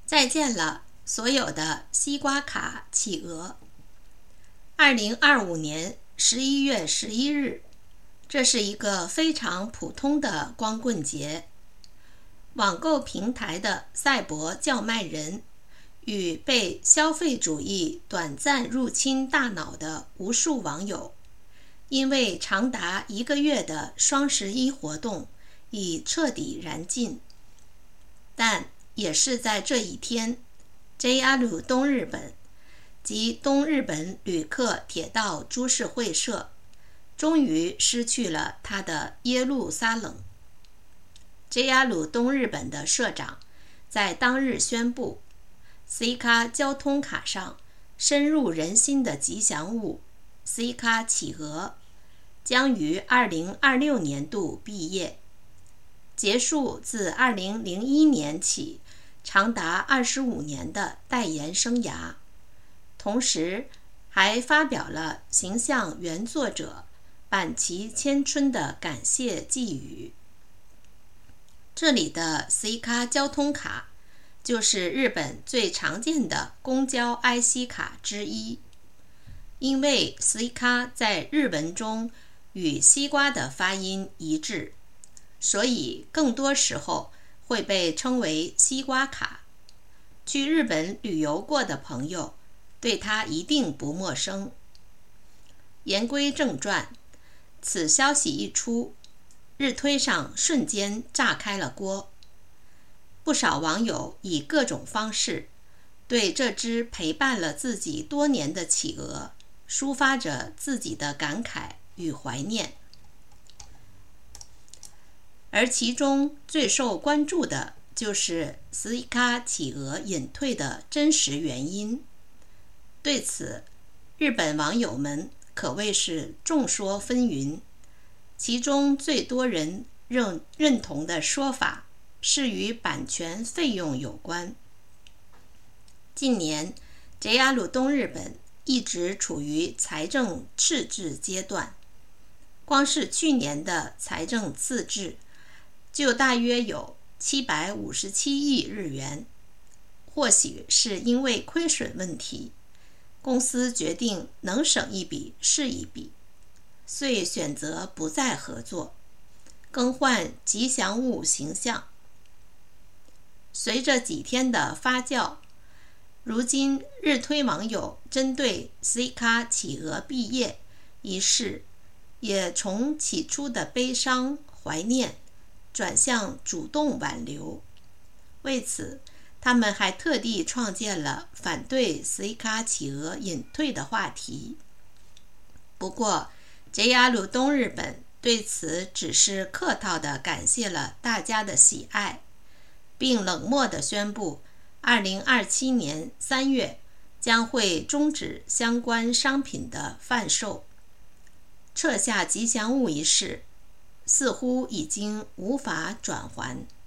再见了，所有的西瓜卡企鹅。2025年11月11日，这是一个非常普通的光棍节。网购平台的赛博叫卖人与被消费主义短暂入侵大脑的无数网友，因为长达1个月的双11活动已彻底燃尽。但也是在这一天，JR 东日本及东日本旅客铁道株式会社终于失去了它的耶路撒冷。JR 东日本的社长在当日宣布， C 卡交通卡上深入人心的吉祥物 C 卡企鹅将于2026年度毕业，结束自2001年起长达25年的代言生涯，同时还发表了形象原作者坂崎千春的感谢寄语。这里的 C 卡交通卡就是日本最常见的公交 IC 卡之一，因为 C 卡在日文中与西瓜的发音一致，所以更多时候会被称为西瓜卡。去日本旅游过的朋友对它一定不陌生。言归正传，此消息一出，日推上瞬间炸开了锅。不少网友以各种方式对这只陪伴了自己多年的企鹅抒发着自己的感慨与怀念。而其中最受关注的就是C 卡企鹅隐退的真实原因。对此，日本网友们可谓是众说纷纭，其中最多人认同的说法是与版权费用有关。近年 JR 东日本一直处于财政赤字阶段，光是去年的财政赤字就大约有757亿日元。或许是因为亏损问题，公司决定能省一笔是一笔，遂选择不再合作，更换吉祥物形象。随着几天的发酵，如今日推网友针对 C 卡企鹅毕业一事，也从起初的悲伤怀念转向主动挽留。为此，他们还特地创建了反对 C 卡企鹅隐退的话题。不过 JR 东日本对此只是客套地感谢了大家的喜爱，并冷漠地宣布2027年3月将会终止相关商品的贩售。撤下吉祥物一事似乎已经无法转圜。